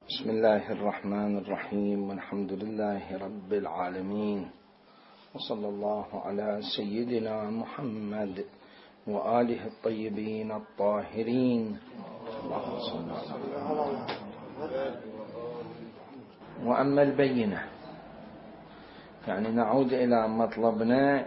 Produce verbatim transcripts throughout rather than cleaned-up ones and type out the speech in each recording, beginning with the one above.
بسم الله الرحمن الرحيم، والحمد لله رب العالمين، وصلى الله على سيدنا محمد وآله الطيبين الطاهرين. وأما البينة، يعني نعود إلى مطلبنا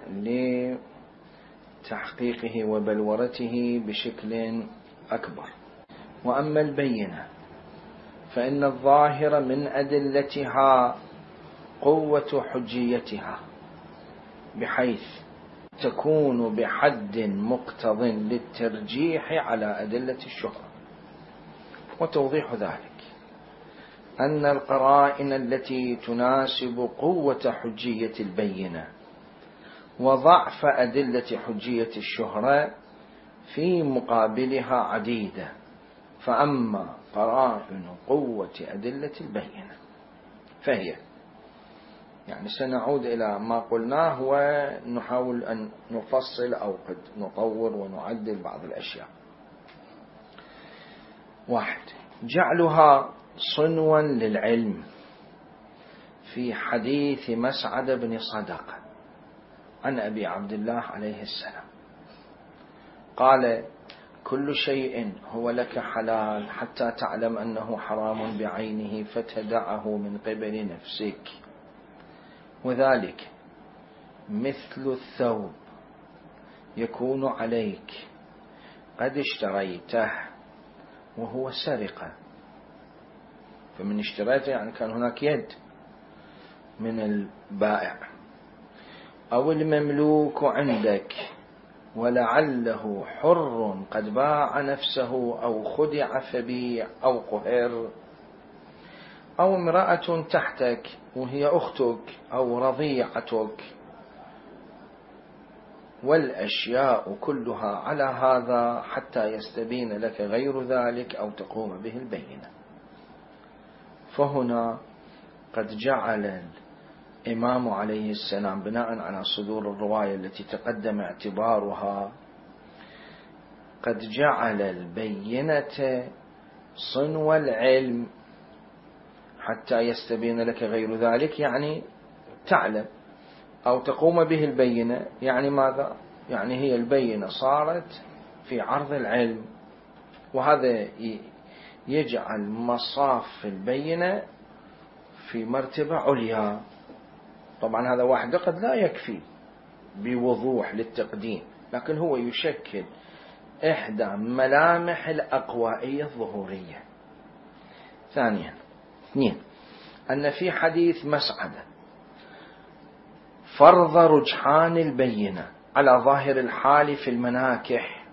لتحقيقه وبلورته بشكل أكبر. وأما البينة فإن الظاهر من أدلتها قوة حجيتها، بحيث تكون بحد مقتض للترجيح على أدلة الشهرة. وتوضيح ذلك أن القرائن التي تناسب قوة حجية البينة وضعف أدلة حجية الشهرة في مقابلها عديدة. فأما قرائن قوة أدلة البينة فهي، يعني سنعود إلى ما قلناه ونحاول أن نفصل أو قد نطور ونعدل بعض الأشياء. واحد، جعلها صنوا للعلم في حديث مسعد بن صدقة عن أبي عبد الله عليه السلام قال: كل شيء هو لك حلال حتى تعلم أنه حرام بعينه فتدعه من قبل نفسك، وذلك مثل الثوب يكون عليك قد اشتريته وهو سرقة، فمن اشتريته يعني كان هناك يد من البائع، أو المملوك عندك ولعله حر قد باع نفسه أو خدع فبيع أو قهر، أو امرأة تحتك وهي أختك أو رضيعتك، والأشياء كلها على هذا حتى يستبين لك غير ذلك أو تقوم به البينة. فهنا قد جعل الإمام عليه السلام بناء على صدور الرواية التي تقدم اعتبارها، قد جعل البينة صنو العلم حتى يستبين لك غير ذلك، يعني تعلم أو تقوم به البينة. يعني ماذا؟ يعني هي البينة صارت في عرض العلم، وهذا يجعل مصاف البينة في مرتبة عليا. طبعا هذا وحده قد لا يكفي بوضوح للتقديم، لكن هو يشكل إحدى ملامح الأقوائية الظهورية. ثانيا، اثنين، أن في حديث مسعدة فرض رجحان البينة على ظاهر الحال في المناكح.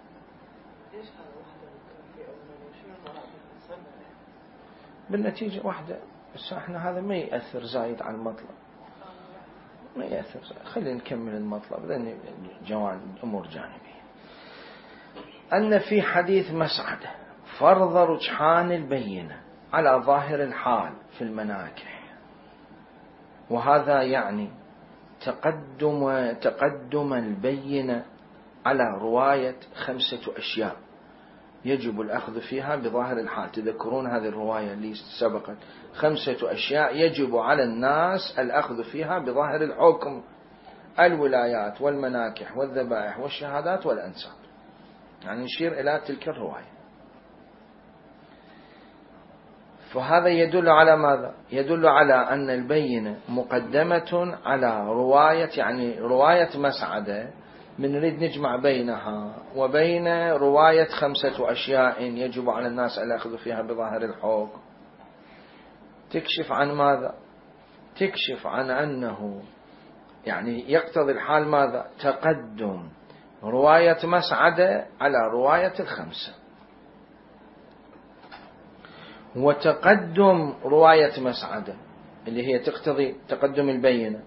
بالنتيجة واحدة، بس احنا هذا ما يأثر زايد على المطلب، ما يأثر زايد. خلينا نكمل المطلب لأن جوانب أمور جانبية. أن في حديث مسعدة فرض رجحان البينة على ظاهر الحال في المناكح، وهذا يعني تقدم تقدم البينة على رواية خمسة أشياء يجب الأخذ فيها بظاهر الحال. تذكرون هذه الرواية اللي سبقت؟ خمسة أشياء يجب على الناس الأخذ فيها بظاهر الحكم: الولايات والمناكح والذبائح والشهادات والأنساب. يعني نشير إلى تلك الرواية. فهذا يدل على ماذا؟ يدل على أن البينة مقدمة على رواية، يعني رواية مسعدة من نريد نجمع بينها وبين رواية خمسة أشياء يجب على الناس الأخذ فيها بظاهر الحكم. تكشف عن ماذا؟ تكشف عن أنه يعني يقتضي الحال ماذا؟ تقدم رواية مسعدة على رواية الخمسة، وتقدم رواية مسعدة اللي هي تقتضي تقدم البينة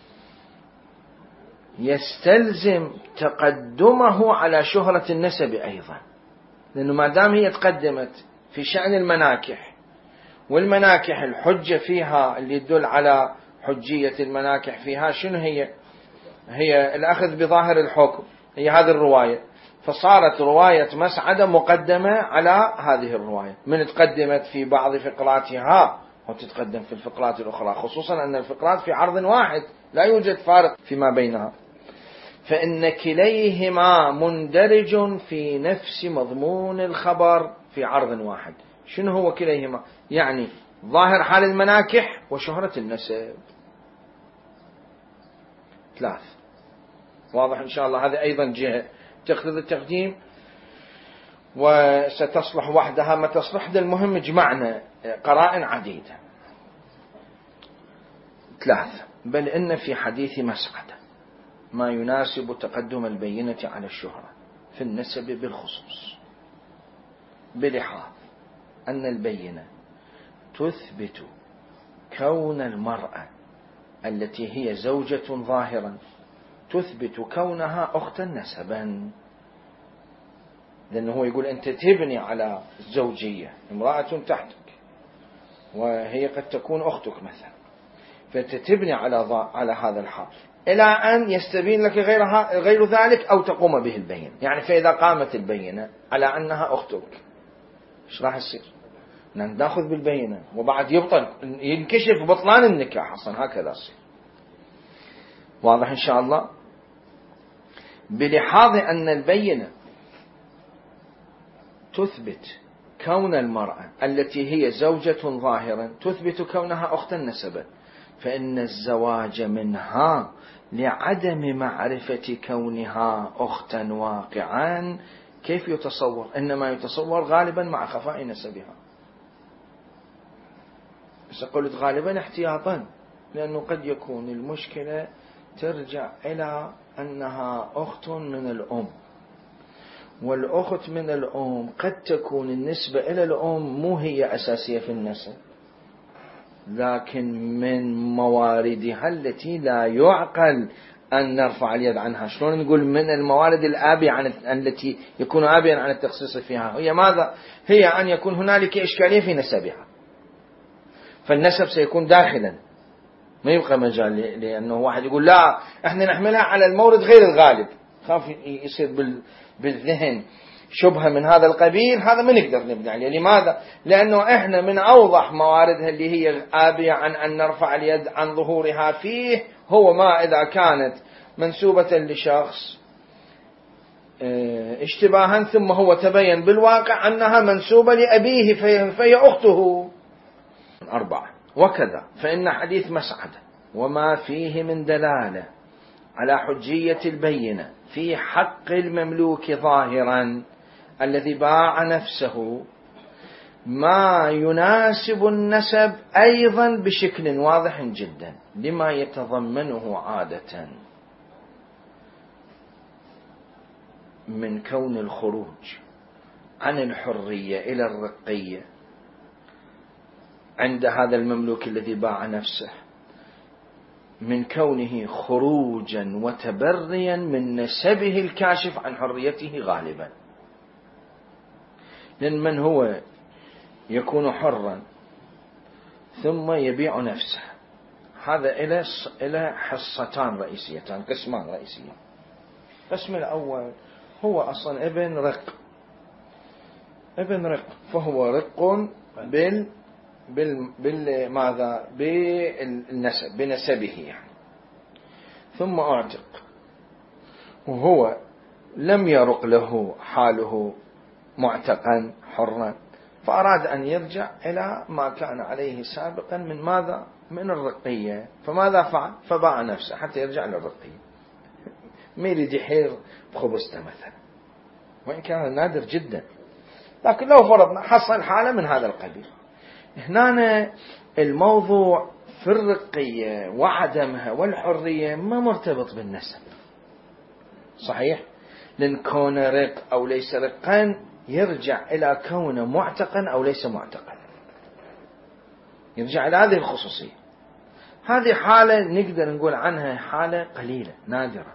يستلزم تقدمه على شهرة النسب أيضا، لأنه ما دام هي تقدمت في شأن المناكح، والمناكح الحجة فيها اللي يدل على حجية المناكح فيها شنو هي؟ هي الأخذ بظاهر الحكم، هي هذه الرواية. فصارت رواية مسعدة مقدمة على هذه الرواية، من تقدمت في بعض فقراتها وتتقدم في الفقرات الأخرى، خصوصا أن الفقرات في عرض واحد لا يوجد فارق فيما بينها، فإن كليهما مندرج في نفس مضمون الخبر في عرض واحد. شنو هو كليهما؟ يعني ظاهر حال المناكح وشهرة النسب. ثلاث. واضح إن شاء الله. هذه أيضا جهة تقتضي التقديم وستصلح وحدها ما تصلح. المهم جمعنا قرائن عديدة. ثلاث. بل إن في حديث مسعدة ما يناسب تقدم البينة على الشهرة في النسب بالخصوص، بلحاظ أن البينة تثبت كون المرأة التي هي زوجة ظاهرا تثبت كونها أختا نسبا، لأنه هو يقول أنت تبني على الزوجية، امرأة تحتك وهي قد تكون أختك مثلا، فأنت تبني على على هذا الحال إلى أن يستبين لك غيرها غير ذلك أو تقوم به البينة. يعني فإذا قامت البينة على أنها أختك إيش راح يصير؟ نأخذ بالبينة وبعد يبطل ينكشف بطلان النكاح أصلا، هكذا يصير. واضح إن شاء الله. بلحاظ أن البينة تثبت كون المرأة التي هي زوجة ظاهرا تثبت كونها أختا نسبا، فإن الزواج منها لعدم معرفة كونها أختا واقعا كيف يتصور؟ إنما يتصور غالبا مع خفاء نسبها. بس قلت غالبا احتياطا، لأنه قد يكون المشكلة ترجع إلى أنها أخت من الأم، والأخت من الأم قد تكون النسبة إلى الأم مو هي أساسية في النسب، لكن من مواردها التي لا يعقل أن نرفع اليد عنها. شلون نقول من الموارد الآبية عن التي يكون آبيا عن التخصيص فيها؟ هي ماذا؟ هي أن يكون هنالك إشكالية في نسبها، فالنسب سيكون داخلا، ما يبقى مجال لأنه واحد يقول لا احنا نحملها على المورد غير الغالب، خاف يصير بالذهن شبهة من هذا القبيل، هذا ما نقدر نبني عليه. لماذا؟ لأنه احنا من أوضح مواردها اللي هي آبية عن أن نرفع اليد عن ظهورها فيه هو ما إذا كانت منسوبة لشخص اشتباها ثم هو تبين بالواقع أنها منسوبة لأبيه فهي أخته. أربعة. وكذا فإن حديث مسعدة وما فيه من دلالة على حجية البينة في حق المملوك ظاهرا الذي باع نفسه ما يناسب النسب أيضا بشكل واضح جدا لما يتضمنه عادة من كون الخروج عن الحرية إلى الرقية عند هذا المملوك الذي باع نفسه، من كونه خروجا وتبريا من نسبه الكاشف عن حريته غالبا. لأن من هو يكون حرا ثم يبيع نفسه، هذا إلى حصتان رئيسيتان، قسمان رئيسيان. القسم الأول هو أصلا ابن رق، ابن رق فهو رق بال بال بال ماذا بالنسب بنسبه يعني، ثم أعتق وهو لم يرق له حاله معتقا حرا، فأراد أن يرجع إلى ما كان عليه سابقا من ماذا؟ من الرقية. فماذا فعل؟ فباع نفسه حتى يرجع للرقية، ما يريد يحير بخبزته مثلا، وإن كان نادر جدا، لكن لو فرضنا حصل حالة من هذا القبيل. هنا الموضوع في الرقية وعدمها والحرية ما مرتبط بالنسب، صحيح؟ لأن كون رق أو ليس رقا يرجع إلى كونه معتقا أو ليس معتقا، يرجع إلى هذه الخصوصية. هذه حالة نقدر نقول عنها حالة قليلة نادرة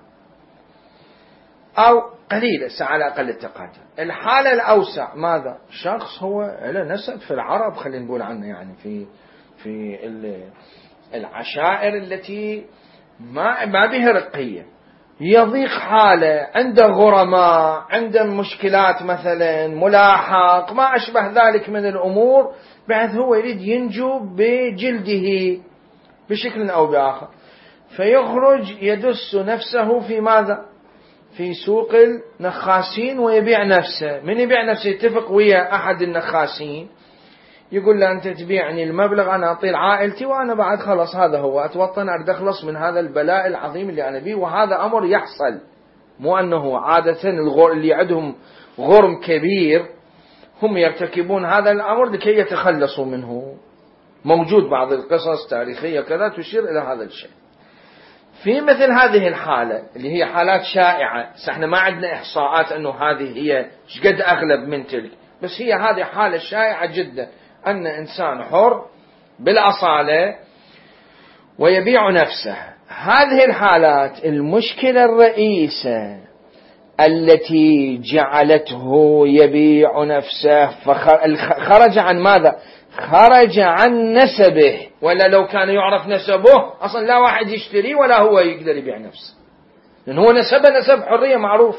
أو قليلة على أقل التقادير. الحالة الأوسع ماذا؟ شخص هو له نسب في العرب، خلينا نقول عنه يعني في في العشائر التي ما ما بها رقية، يضيق حاله، عنده غرماء، عنده مشكلات مثلا ملاحق ما أشبه ذلك من الأمور، بعد هو يريد ينجو بجلده بشكل أو بآخر، فيخرج يدس نفسه في ماذا؟ في سوق النخاسين ويبيع نفسه. من يبيع نفسه؟ يتفق ويا أحد النخاسين يقول له أنت تبيعني المبلغ أنا أطيل عائلتي وأنا بعد خلص هذا هو أتوطن أريد أخلص من هذا البلاء العظيم اللي أنا بيه. وهذا أمر يحصل، مو أنه عادة اللي عندهم غرم كبير هم يرتكبون هذا الأمر لكي يتخلصوا منه. موجود بعض القصص تاريخية كذا تشير إلى هذا الشيء. في مثل هذه الحالة اللي هي حالات شائعة، احنا ما عندنا إحصاءات أنه هذه هي شقد أغلب من تلك، بس هي هذه حالة شائعة جدا، أن إنسان حر بالأصالة ويبيع نفسه. هذه الحالات المشكلة الرئيسة التي جعلته يبيع نفسه فخرج عن ماذا؟ خرج عن نسبه، ولا لو كان يعرف نسبه أصلا لا واحد يشتري ولا هو يقدر يبيع نفسه، لأن هو نسبه نسب حرية معروف.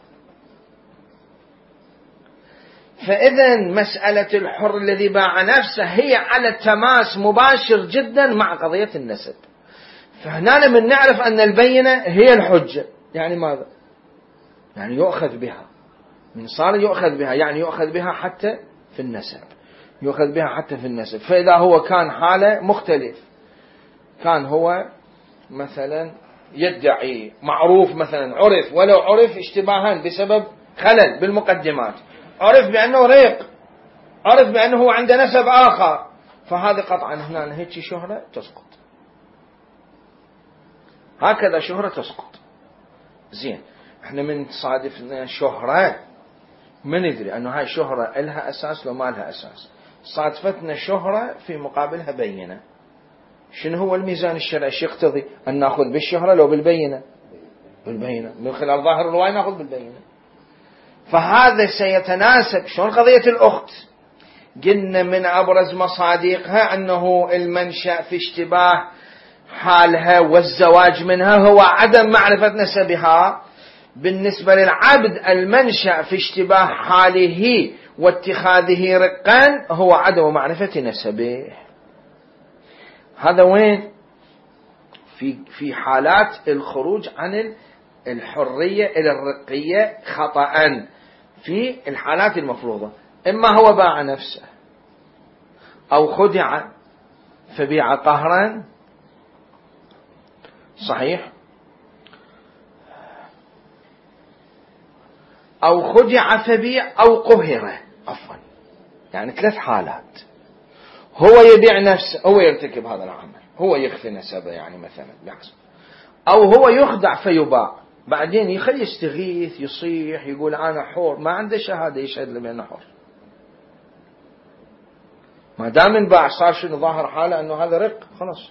فإذا مسألة الحر الذي باع نفسه هي على تماس مباشر جدا مع قضية النسب. فهنا من نعرف أن البينة هي الحجة، يعني ماذا؟ يعني يؤخذ بها، من صار يؤخذ بها يعني يؤخذ بها حتى في النسب، يؤخذ بها حتى في النسب. فإذا هو كان حالة مختلف، كان هو مثلا يدعي معروف مثلا عرف ولو عرف اشتباها بسبب خلل بالمقدمات، عرف بأنه ريق، عرف بأنه عنده نسب آخر، فهذا قطعا هنا هيك شهرة تسقط، هكذا شهرة تسقط. زين، احنا من تصادفنا شهرة ما ندري أنه هاي شهرة لها أساس لو ما لها أساس. صادفتنا شهرة في مقابلها بينة. شنو هو الميزان الشرعي؟ شو يقتضي؟ أن نأخذ بالشهرة لو بالبينة؟ بالبينة، من خلال ظاهر الرواية نأخذ بالبينة. فهذا سيتناسب. شلون قضية الأخت؟ قلنا من أبرز مصادقها أنه المنشأ في اشتباه حالها والزواج منها هو عدم معرفة نسبها. بالنسبة للعبد المنشأ في اشتباه حاله واتخاذه رقا هو عدم معرفة نسبه. هذا وين؟ في في حالات الخروج عن الحرية إلى الرقية خطأ، في الحالات المفروضة، إما هو باع نفسه أو خدع فبيع قهرا، صحيح، أو خدع فبيع أو قهر، عفوا، يعني ثلاث حالات. هو يبيع نفسه، هو يرتكب هذا العمل، هو يخفي نسبه يعني مثلا بحسب، أو هو يخدع فيباع، بعدين يخلي يستغيث يصيح يقول أنا حر، ما عنده شهادة يشهد له بأنه حر، ما دام انباع صار شنو ظاهر حاله أنه هذا رق خلاص.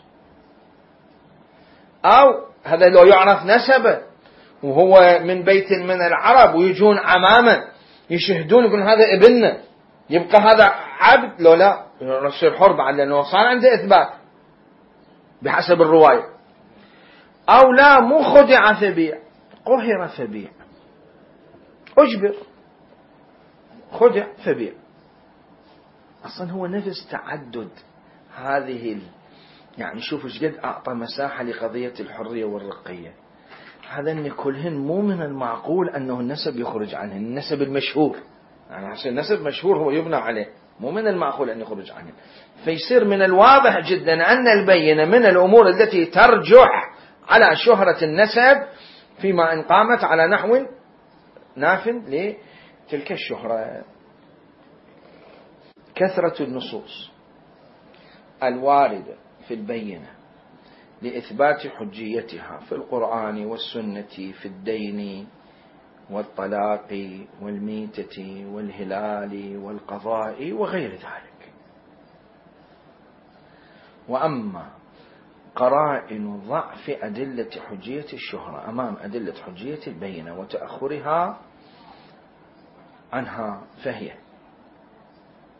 أو هذا لو يعرف نسبه وهو من بيت من العرب ويجون أمامه يشهدون يقول هذا ابننا، يبقى هذا عبد لو لا يصير حر بعد لأنه صار عنده إثبات بحسب الرواية. أو لا مو خدع فبيع، قهر فبيع، أجبر، خدع فبيع، أصلا هو نفس تعدد هذه ال... يعني شوف ايش قد أعطى مساحة لقضية الحرية والرقية. هذا أن كلهن مو من المعقول أنه النسب يخرج عنه، النسب المشهور يعني عشان النسب مشهور هو يبنى عليه، مو من المعقول أن يخرج عنه. فيصير من الواضح جدا أن البينة من الأمور التي ترجح على شهرة النسب فيما إن قامت على نحو ناف لتلك الشهرة. كثرة النصوص الواردة في البينة لإثبات حجيتها في القرآن والسنة في الدين والطلاق والميتة والهلال والقضاء وغير ذلك. وأما قرائن ضعف أدلة حجية الشهرة أمام أدلة حجية البينة وتأخرها عنها فهي: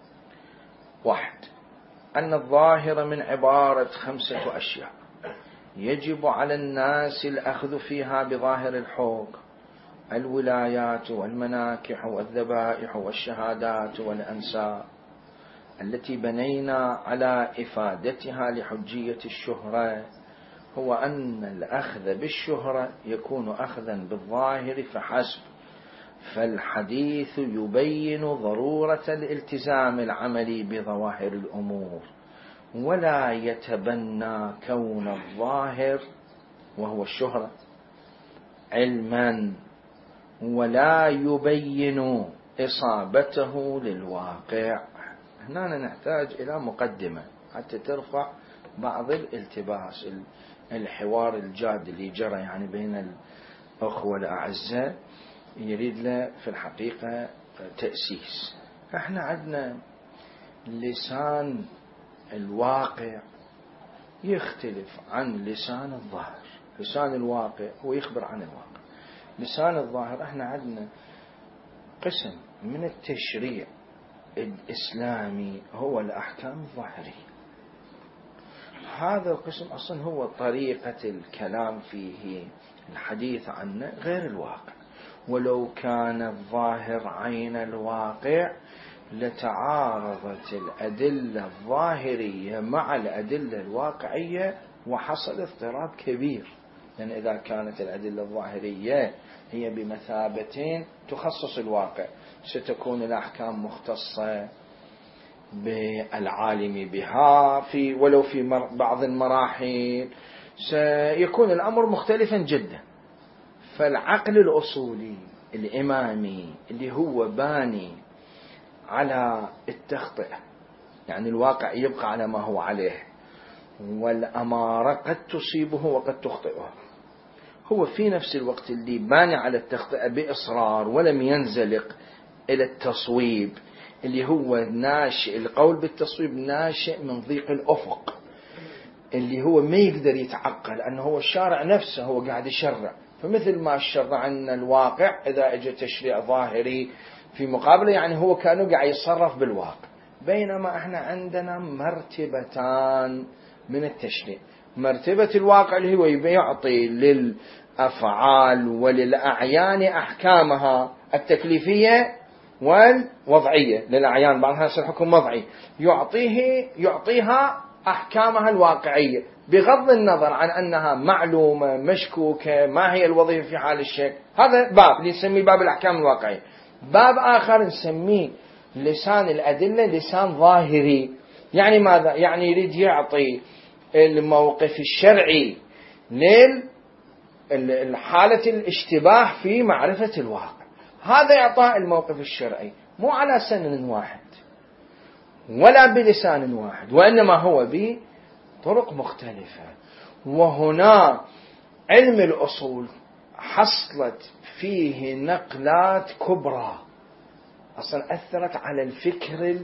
واحد، أن الظاهر من عبارة خمسة أشياء يجب على الناس الأخذ فيها بظاهر الحكم، الولايات والمناكح والذبائح والشهادات والأنساب التي بنينا على إفادتها لحجية الشهرة، هو أن الأخذ بالشهرة يكون أخذا بالظاهر فحسب. فالحديث يبين ضرورة الالتزام العملي بظواهر الأمور، ولا يتبنى كون الظاهر وهو الشهرة علما، ولا يبين إصابته للواقع. هنا نحتاج إلى مقدمة حتى ترفع بعض الالتباس. الحوار الجاد اللي جرى يعني بين الأخوة الأعزاء يريد له في الحقيقة تأسيس. احنا عندنا لسان الواقع يختلف عن لسان الظاهر. لسان الواقع هو يخبر عن الواقع. لسان الظاهر احنا عندنا قسم من التشريع الإسلامي هو الأحكام الظاهرية. هذا القسم أصلا هو طريقة الكلام فيه، الحديث عنه غير الواقع. ولو كان الظاهر عين الواقع لتعارضت الأدلة الظاهرية مع الأدلة الواقعية وحصل اضطراب كبير. لأن إذا كانت الأدلة الظاهرية هي بمثابة تخصص الواقع، ستكون الأحكام مختصة بالعالم بها في ولو في بعض المراحل، سيكون الأمر مختلفا جدا. فالعقل الأصولي الإمامي اللي هو باني على التخطئة، يعني الواقع يبقى على ما هو عليه والأمارة قد تصيبه وقد تخطئه، هو في نفس الوقت اللي باني على التخطئة بإصرار ولم ينزلق إلى التصويب، اللي هو ناشئ القول بالتصويب ناشئ من ضيق الأفق، اللي هو ما يقدر يتعقل أنه هو الشارع نفسه هو قاعد يشرع. فمثل ما الشرع عن الواقع إذا اجى تشريع ظاهري في مقابله، يعني هو كانوا قاعد يتصرف بالواقع. بينما احنا عندنا مرتبتان من التشريع. مرتبة الواقع اللي هو يعطي للأفعال وللأعيان أحكامها التكليفية والوضعية. للأعيان بعضها يصير حكم وضعي، يعطيه يعطيها أحكامها الواقعية بغض النظر عن أنها معلومة مشكوكة ما هي الوظيفة في حال الشك. هذا باب نسميه باب الأحكام الواقعية. باب آخر نسميه لسان الأدلة لسان ظاهري. يعني ماذا؟ يعني يريد يعطي الموقف الشرعي للحالة الاشتباه في معرفة الواقع. هذا يعطى الموقف الشرعي مو على سن واحد ولا بلسان واحد، وإنما هو بطرق مختلفة. وهنا علم الأصول حصلت فيه نقلات كبرى أصلا أثرت على الفكر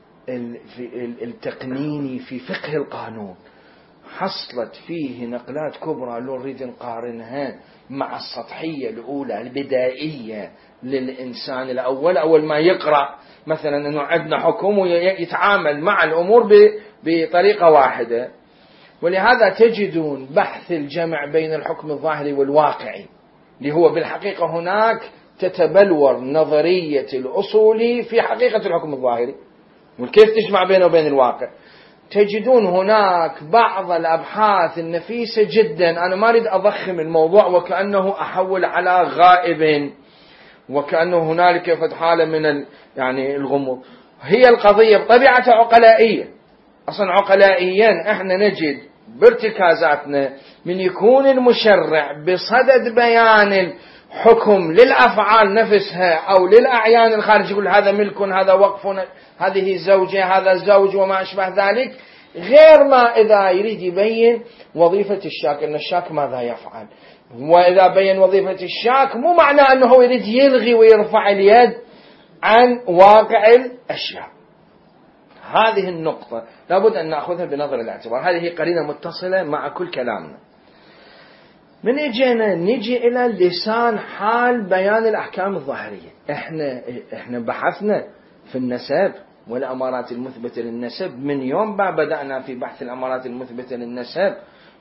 التقنيني في فقه القانون. حصلت فيه نقلات كبرى لو نريد نقارنها مع السطحية الأولى البدائية للإنسان الأول. أول ما يقرأ مثلا أنه عندنا حكم ويتعامل مع الأمور بطريقة واحدة. ولهذا تجدون بحث الجمع بين الحكم الظاهري والواقعي، اللي هو بالحقيقة هناك تتبلور نظرية الأصولي في حقيقة الحكم الظاهري وكيف تجمع بينه وبين الواقع. تجدون هناك بعض الأبحاث النفيسة جدا. أنا ما أريد أضخم الموضوع وكأنه أحول على غائب وكأنه هنالك حالة من يعني الغموض. هي القضية بطبيعتها عقلائية أصلا. عقلائيا احنا نجد بارتكازاتنا من يكون المشرع بصدد بيان الحكم للأفعال نفسها أو للأعيان الخارج، يقول هذا ملك هذا وقف هذه زوجة هذا زوج وما أشبه ذلك، غير ما إذا يريد يبين وظيفة الشاك أن الشاك ماذا يفعل. وإذا بين وظيفة الشاك مو معنى أنه يريد يلغي ويرفع اليد عن واقع الأشياء. هذه النقطة لابد أن نأخذها بنظر الاعتبار. هذه قرينة متصلة مع كل كلامنا. من اجينا نجي إلى لسان حال بيان الأحكام الظاهرية. احنا احنا بحثنا في النسب والأمارات المثبتة للنسب. من يوم ما بدأنا في بحث الأمارات المثبتة للنسب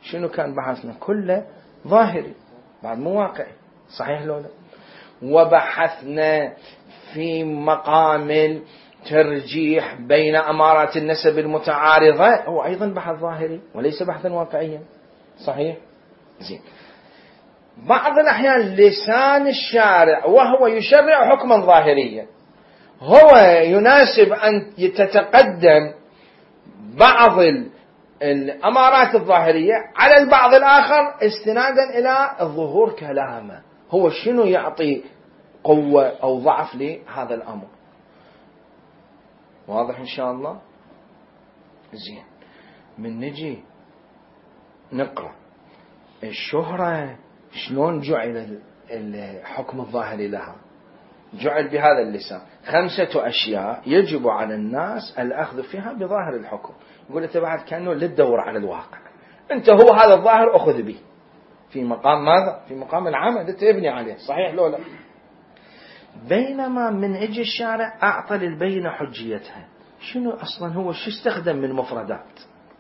شنو كان بحثنا؟ كله ظاهري بعد مو واقعي، صحيح لو لا؟ وبحثنا في مقام الترجيح بين أمارات النسب المتعارضة، هو أيضا بحث ظاهري وليس بحثا واقعيا، صحيح؟ زين. بعض الأحيان لسان الشارع وهو يشرع حكما ظاهريا هو يناسب أن تتقدم بعض الأمارات الظاهرية على البعض الآخر استنادا إلى الظهور كلامه، هو شنو يعطي قوة أو ضعف لهذا الأمر. واضح إن شاء الله؟ زين. من نجي نقرأ الشهرة شلون جعل الحكم الظاهري لها، جعل بهذا اللسان خمسة أشياء يجب على الناس الأخذ فيها بظاهر الحكم. يقول أنت بعد كأنه للدور على الواقع، أنت هو هذا الظاهر أخذ به في مقام ماذا؟ في مقام العمل أنت ابني عليه، صحيح لو لا؟ بينما من اجي الشارع أعطى للبينة حجيتها. شنو أصلا هو شو استخدم من مفردات؟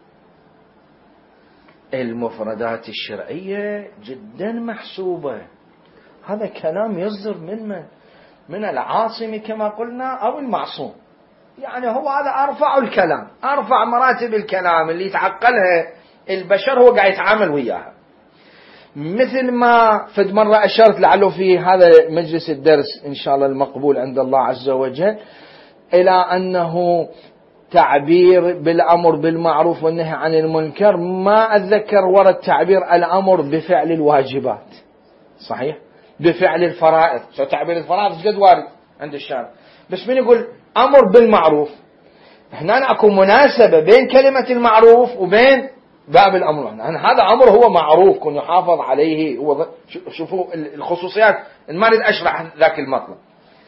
المفردات الشرعية جدا محسوبة. هذا كلام يصدر من من؟ من العاصم كما قلنا أو المعصوم، يعني هو هذا أرفع الكلام، أرفع مراتب الكلام اللي يتعقلها البشر هو قاعد يتعامل وياها. مثل ما فد مرة أشرت لعله في هذا مجلس الدرس إن شاء الله المقبول عند الله عز وجل إلى أنه تعبير بالأمر بالمعروف والنهي عن المنكر ما أتذكر ورد تعبير الأمر بفعل الواجبات، صحيح؟ بفعل الفرائض، سو تعبير الفرائض قد وارد عند الشارع، بس من يقول أمر بالمعروف هنا أكو مناسبة بين كلمة المعروف وبين باب الأمر. هذا أمر هو معروف كن يحافظ عليه. هو شوفوا الخصوصيات، ما أريد أشرح ذاك المطلب.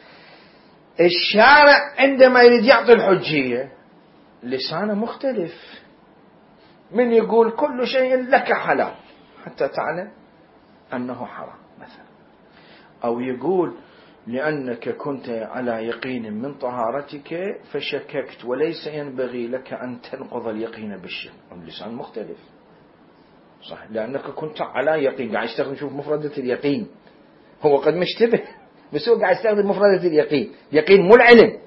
الشارع عندما يريد يعطي الحجية لسانه مختلف، من يقول كل شيء لك حلال حتى تعلم أنه حرام مثلا، أو يقول لأنك كنت على يقين من طهارتك فشككت وليس ينبغي لك أن تنقض اليقين بالشك. اللسان مختلف، صح، لأنك كنت على يقين. قاعد يستخدم، شوف مفردة اليقين، هو قد مشتبه بس هو قاعد يستخدم مفردة اليقين. يقين مو العلم.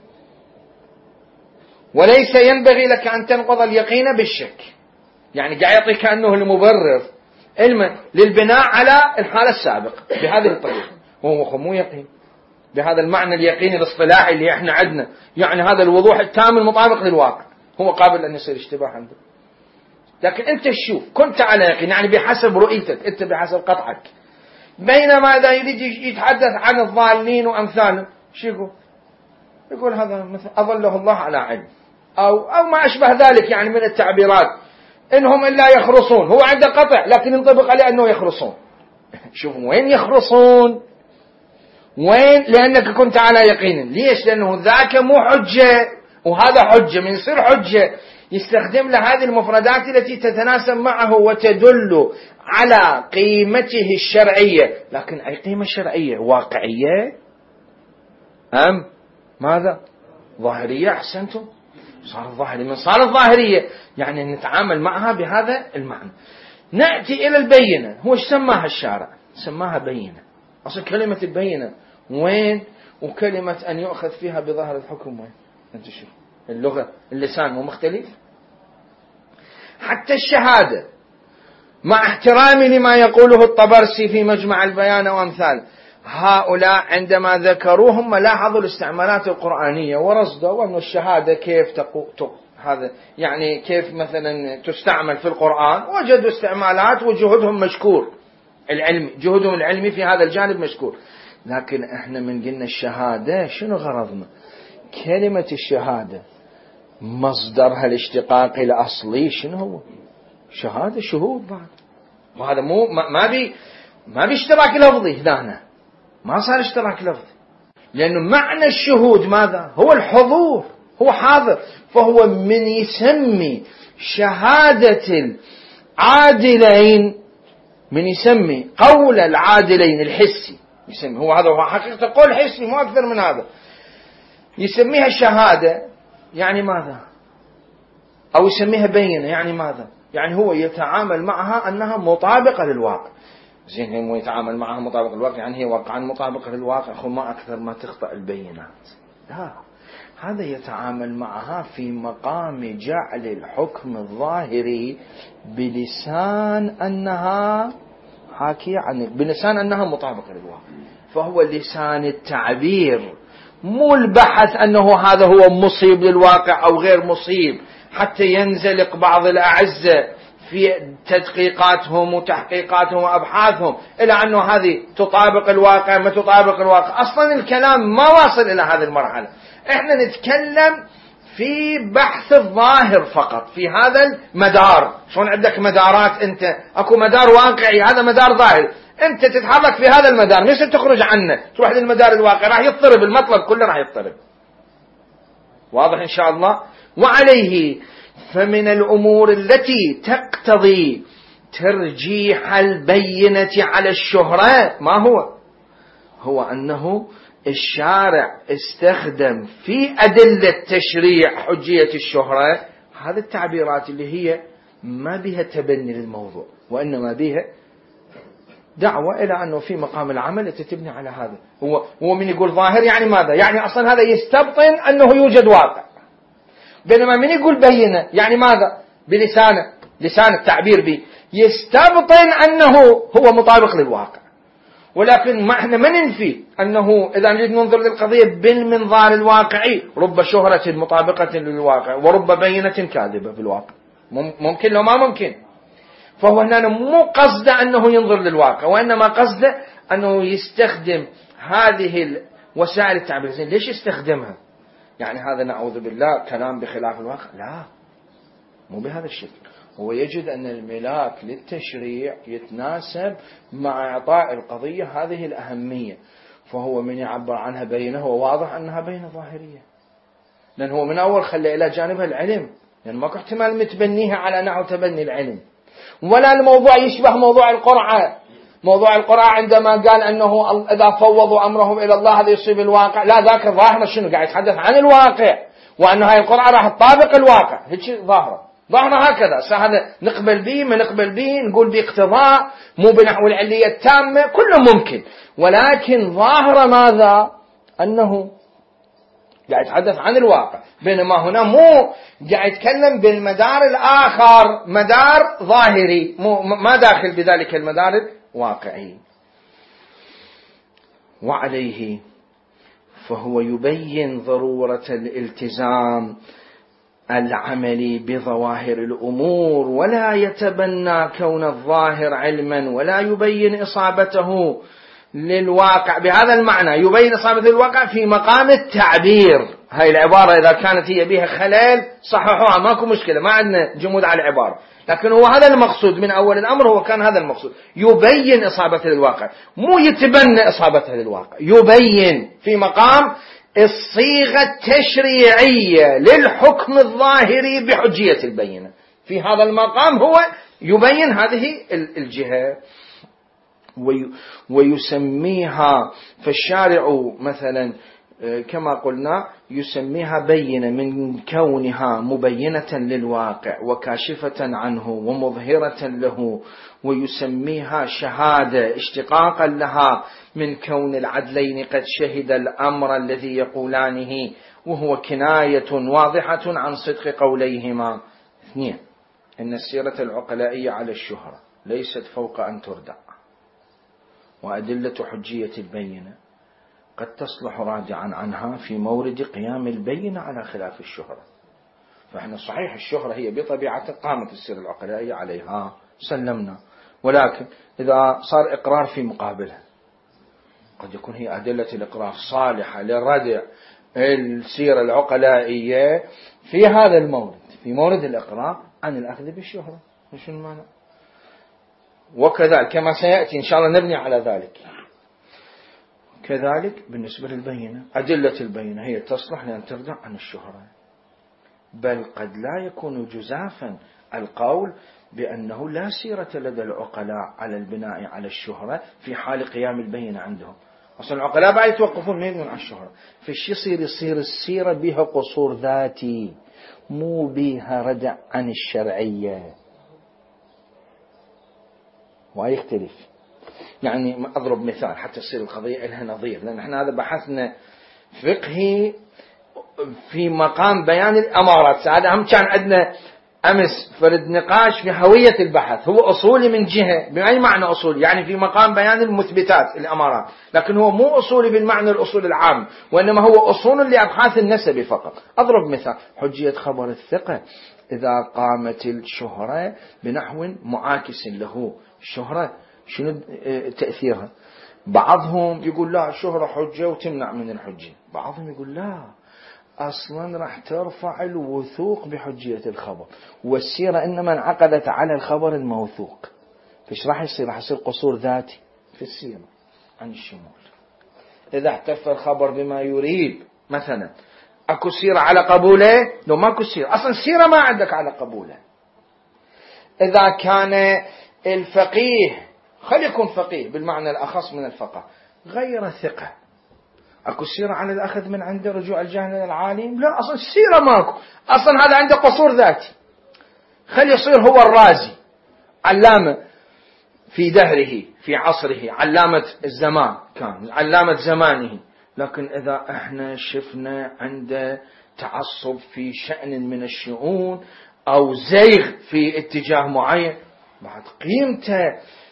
وليس ينبغي لك أن تنقض اليقين بالشك، يعني قاعد يعطي كأنه المبرر للبناء على الحالة السابقة بهذه الطريقة. هو مو يقين بهذا المعنى اليقين الاصطلاحي اللي احنا عندنا، يعني هذا الوضوح التام المطابق للواقع، هو قابل أن يصير اشتباه عنده. لكن أنت تشوف كنت على يقين، يعني بحسب رؤيتك أنت، بحسب قطعك. بينما إذا يريد يتحدث عن الضالين وأمثالهم شو يقول؟ يقول هذا مثل أظله الله على علم، أو أو ما أشبه ذلك، يعني من التعبيرات إنهم إلا يخرصون. هو عنده قطع لكن ينطبق عليه أنه يخرصون. شوفوا وين يخرصون، وين؟ لأنك كنت على يقين. ليش؟ لأنه ذاك مو حجة وهذا حجة، من يصير حجة يستخدم له هذه المفردات التي تتناسب معه وتدل على قيمته الشرعية. لكن أي قيمة شرعية؟ واقعية أم ماذا؟ ظاهرية. أحسنتم، صار الظاهرية. من صار الظاهرية يعني نتعامل معها بهذا المعنى. نأتي إلى البينة. هو ايش سماها الشارع؟ سماها بينة. أصل كلمة البينة وين؟ وكلمة أن يؤخذ فيها بظاهر الحكم وين؟ أنت شوف اللغة، اللسان مو مختلف. حتى الشهادة، مع احترامي لما يقوله الطبرسي في مجمع البيان وأمثال، هؤلاء عندما ذكروهم لاحظوا الاستعمالات القرآنية ورصدوا أن الشهادة كيف تقو... هذا يعني كيف مثلا تستعمل في القرآن، وجدوا استعمالات وجهدهم مشكور، العلمي جهدهم العلمي في هذا الجانب مشكور. لكن احنا من قلنا الشهادة شنو غرضنا؟ كلمة الشهادة مصدرها الاشتقاقي الأصلي شنو هو؟ شهادة، شهود بعد. وهذا مو ما بي ما بيشتراك لفظي هنا، ما صار اشتراك لفظي، لأنه معنى الشهود ماذا؟ هو الحضور، هو حاضر. فهو من يسمي شهادة العادلين، من يسمي قول العادلين الحسي، يسمي هو هذا هو حقيقة قول حسي مو أكثر من هذا، يسميها الشهادة. يعني ماذا؟ أو يسميها بينة. يعني ماذا؟ يعني هو يتعامل معها أنها مطابقة للواقع. زين هو يتعامل معها مطابقة للواقع، يعني هي واقعا مطابقة للواقع، أخو ما أكثر ما تخطئ البينات. لا، هذا يتعامل معها في مقام جعل الحكم الظاهري بلسان أنها حاكية عن بلسان أنها مطابقة للواقع، فهو لسان التعبير، مو البحث أنه هذا هو مصيب للواقع أو غير مصيب، حتى ينزلق بعض الأعزة في تدقيقاتهم وتحقيقاتهم وأبحاثهم إلى أنه هذه تطابق الواقع ما تطابق الواقع. أصلا الكلام ما واصل إلى هذه المرحلة. إحنا نتكلم في بحث الظاهر فقط في هذا المدار. شلون عندك مدارات أنت؟ أكو مدار واقعي، هذا مدار ظاهري، أنت تتحرك في هذا المدار، مش تخرج عنه تروح للمدار الواقعي، راح يضطرب المطلب كله، راح يضطرب. واضح إن شاء الله؟ وعليه فمن الأمور التي تقتضي ترجيح البينة على الشهرة ما هو؟ هو أنه الشارع استخدم في أدلة تشريع حجية الشهرة هذه التعبيرات اللي هي ما بها تبني للموضوع، وإنما بها دعوة إلى أنه في مقام العمل تتبني على هذا. هو هو من يقول ظاهر يعني ماذا؟ يعني أصلا هذا يستبطن أنه يوجد واقع. بينما من يقول بينة يعني ماذا؟ بلسانه، لسان التعبير به يستبطن أنه هو مطابق للواقع. ولكن ما احنا ما ننفي أنه إذا نريد ننظر للقضية بالمنظار الواقعي رب شهرة مطابقة للواقع ورب بينة كاذبة في الواقع، ممكن لو ما ممكن. فهو هنا مو قصده أنه ينظر للواقع، وإنما قصده أنه يستخدم هذه وسائل التعبير. زين ليش يستخدمها؟ يعني هذا نعوذ بالله كلام بخلاف الواقع؟ لا، مو بهذا الشكل. هو يجد أن الملاك للتشريع يتناسب مع إعطاء القضية هذه الأهمية، فهو من يعبر عنها بينه هو واضح أنها بينة ظاهرية، لأن هو من أول خلى إلى جانبها العلم، لأن يعني ماكو احتمال متبنيها على نحو تبني العلم. ولا الموضوع يشبه موضوع القرعة. موضوع القرعة عندما قال أنه إذا فوضوا أمرهم إلى الله هذا يصيب الواقع، لا ذاك ظاهر شنو؟ قاعد يتحدث عن الواقع، وأن هاي القرعة راح تطابق الواقع، هيك ظاهرة ظاهرة هكذا. هذا نقبل به ما نقبل به، نقول باقتضاء مو بنحو العلية التامة، كله ممكن، ولكن ظاهرة ماذا؟ أنه قاعد يتحدث عن الواقع، بينما هنا مو قاعد يتكلم بالمدار الآخر، مدار ظاهري مو ما داخل بذلك المدار الواقعي. وعليه فهو يبين ضرورة الالتزام العملي بظواهر الأمور، ولا يتبنى كون الظاهر علما، ولا يبين إصابته للواقع بهذا المعنى، يبين إصابة الواقع في مقام التعبير. هاي العبارة إذا كانت هي بها خلل صححوها، ماكو مشكلة، ما عندنا جمود على العبارة، لكن هو هذا المقصود من أول الأمر، هو كان هذا المقصود، يبين إصابته للواقع، مو يتبنى إصابته للواقع، يبين في مقام الصيغة التشريعية للحكم الظاهري بحجية البينة. في هذا المقام هو يبين هذه الجهة ويسميها، فالشارع مثلا كما قلنا يسميها بينة من كونها مبينة للواقع وكاشفة عنه ومظهرة له، ويسميها شهادة اشتقاقا لها من كون العدلين قد شهد الأمر الذي يقولانه، وهو كناية واضحة عن صدق قوليهما. اثنين، إن السيرة العقلائية على الشهرة ليست فوق أن تردع، وأدلة حجية البينة قد تصلح راجعا عنها في مورد قيام البينة على خلاف الشهرة. فإحنا صحيح الشهرة هي بطبيعة قامت السيرة العقلائية عليها سلمنا، ولكن إذا صار إقرار في مقابلها قد يكون هي أدلة الإقرار صالحة لردع السيرة العقلائية في هذا المورد، في مورد الإقرار عن الأخذ بالشهرة. مش المعنى؟ وكذلك كما سيأتي إن شاء الله نبني على ذلك. كذلك بالنسبة للبينة، أدلة البينة هي تصلح لأن تردع عن الشهرة، بل قد لا يكون جزافا القول بأنه لا سيرة لدى العقلاء على البناء على الشهرة في حال قيام البينة عندهم. أصلا العقلاء بعد يتوقفون من على الشهرة، فالشي يصير يصير السيرة بها قصور ذاتي، مو بيها ردع عن الشرعية، ويختلف. يعني أضرب مثال حتى تصير القضية لها نظير، لأن احنا هذا بحثنا فقهي في مقام بيان الأمارات. هذا هم كان عندنا أمس فرد نقاش في هوية البحث. هو أصولي من جهة، بأي معنى أصولي؟ يعني في مقام بيان المثبتات الأمارات، لكن هو مو أصولي بالمعنى الأصول العام، وإنما هو أصول لأبحاث النسب فقط. أضرب مثال حجية خبر الثقة إذا قامت الشهرة بنحو معاكس له. الشهرة شنو تأثيرها؟ بعضهم يقول لا الشهرة حجة وتمنع من الحجة، بعضهم يقول لا أصلا راح ترفع الوثوق بحجية الخبر، والسيرة إنما انعقدت على الخبر الموثوق. فيش راح يصير؟ راح يصير قصور ذاتي في السيرة عن الشمول. إذا احتف الخبر بما يريد مثلا، أكو سيرة على قبوله؟ لو ماكو سيرة أصلا، السيرة ما عندك على قبوله. إذا كان الفقيه، خلي يكون فقيه بالمعنى الأخص من الفقه، غير ثقة، أكو سيرة على الأخذ من عنده رجوع الجهل العالم؟ لا أصلا السيرة ماكو، أصلا هذا عنده قصور ذاتي. خلي يصير هو الرازي علامة في دهره في عصره، علامة الزمان كان علامة زمانه، لكن إذا احنا شفنا عنده تعصب في شأن من الشؤون أو زيغ في اتجاه معين، بعد قيمته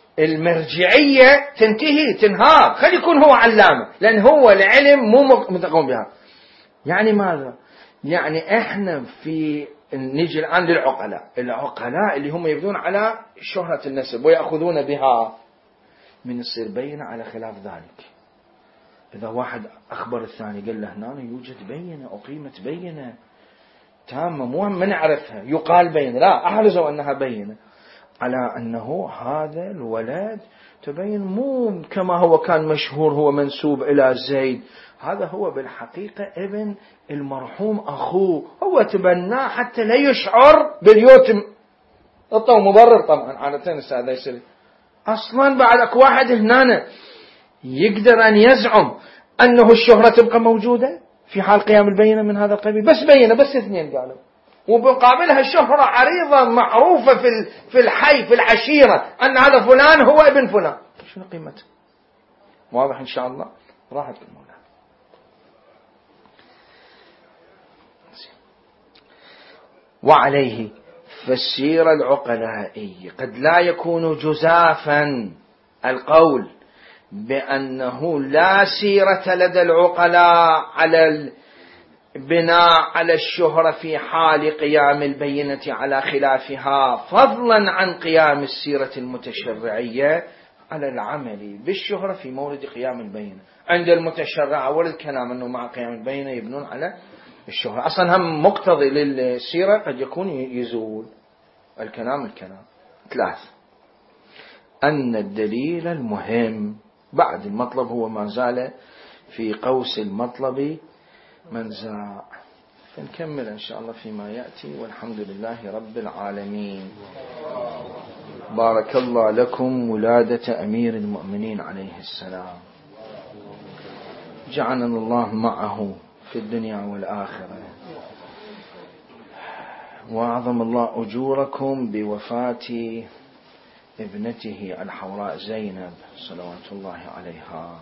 المرجعية تنتهي تنهار. خلي يكون هو علامة، لأن هو العلم مو متقوم بها. يعني ماذا؟ يعني احنا في نيجي الآن للعقلاء، العقلاء اللي هم يبدون على شهرة النسب ويأخذون بها، من يصير بينة على خلاف ذلك. إذا واحد أخبر الثاني قال له هنا يوجد بينة، أقيمت بينة تامة مو من نعرفها يقال بينة، لا أحرزوا أنها بينة على أنه هذا الولد تبين مو كما هو كان مشهور هو منسوب إلى زيد، هذا هو بالحقيقة ابن المرحوم أخوه، هو تبناه حتى لا يشعر باليتم. اطلعوا مبرر طبعا عادة هذا يصير. أصلا بعد أكو واحد هنا يقدر أن يزعم أنه الشهرة تبقى موجودة في حال قيام البينة من هذا القبيل، بس بينة بس اثنين قالوا، وبقابلها شهرة عريضة معروفة في في الحي في العشيرة أن هذا فلان هو ابن فلان. شنو قيمته؟ واضح إن شاء الله؟ راحت المولانا. وعليه فالسيرة العقلائي قد لا يكون جزافا القول بأنه لا سيرة لدى العقلاء على البناء على الشهرة في حال قيام البينة على خلافها، فضلا عن قيام السيرة المتشرعية على العمل بالشهرة في مورد قيام البينة. عند المتشرع أول الكلام أنه مع قيام البينة يبنون على الشهرة. أصلا هم مقتضي للسيرة قد يكون يزول الكلام الكلام. ثلاث، أن الدليل المهم بعد المطلب هو ما زال في قوس المطلب منزاع. فنكمل إن شاء الله فيما يأتي، والحمد لله رب العالمين. بارك الله لكم ولادة أمير المؤمنين عليه السلام، جعلنا الله معه في الدنيا والآخرة، وأعظم الله أجوركم بوفاة ابنته الحوراء زينب صلوات الله عليها.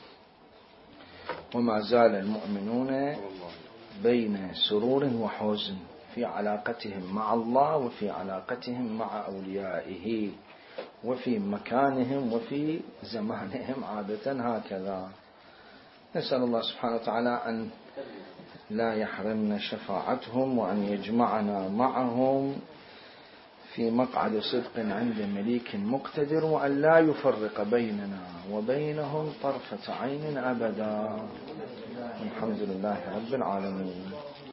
وما زال المؤمنون بين سرور وحزن في علاقتهم مع الله وفي علاقتهم مع أوليائه وفي مكانهم وفي زمانهم، عادة هكذا. نسأل الله سبحانه وتعالى أن لا يحرمنا شفاعتهم، وأن يجمعنا معهم في مقعد صدق عند مليك مقتدر، وأن لا يفرق بيننا وبينهم طرفة عين أبدا. الحمد لله رب العالمين.